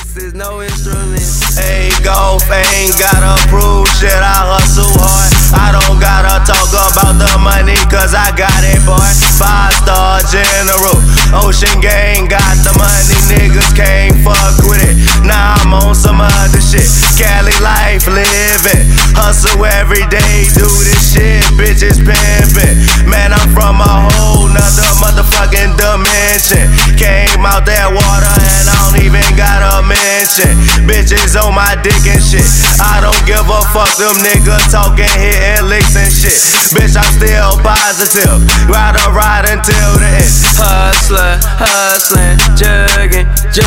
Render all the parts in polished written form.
Texas, no instruments. Ain't golf, ain't gotta prove shit, I hustle hard. I don't gotta talk about the money, cause I got it, boy. 5-star general, Ocean Gang got the money, niggas can't fuck with it. Now I'm on some other shit, Cali life living. Hustle every day, do this shit, bitches pimpin'. Man, I'm from a whole nother motherfucking dimension. Came out that water and I don't even gotta mention. Bitches on my dick and shit, I don't give a fuck, them niggas talking, hitting licks and shit. Bitch, I'm still positive, ride until the end. Hustler, hustling, jugging,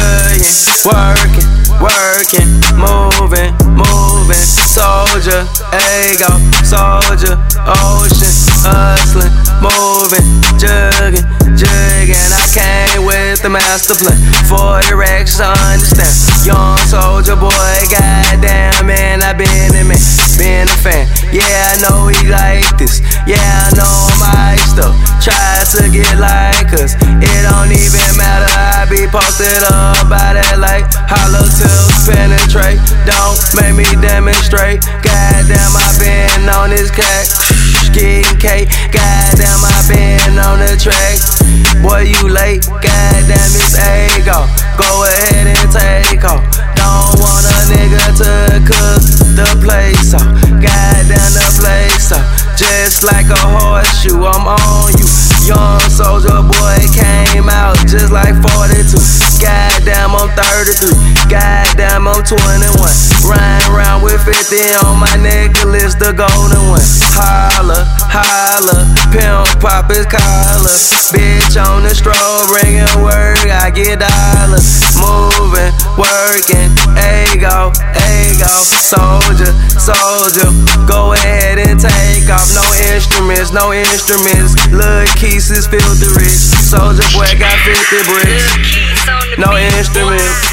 working, moving. Soldier, ego, soldier, ocean, hustling, moving, jugging. I came with the master plan, 40 racks to understand. Young soldier boy, goddamn man, I been a fan. Yeah, I know he like this. Yeah, I know I'm iced up. Tries to get like us. It don't even matter. I be posted up by that light. Hollow tips penetrate. Don't make me demonstrate. Goddamn, I been on this cat. Getting cake. Goddamn, I been on the track. Boy, you late. Goddamn, it's ego. Go ahead and take off. Don't want a nigga to cook the place off. Goddamn, the place off. Just like a horseshoe, I'm on you. Young soldier boy came out just like 42. Goddamn, I'm 33. Goddamn, I'm 21. Riding around with 50 on my necklace, the golden one. Holla, pimp pop his collar. Bitch on the strobe, bringing work, I get dollars. Moving, working, ego. Soldier, go ahead and take off. No instruments. Lil' Keys is filthy rich. Soldier boy got 50 bricks. No instruments.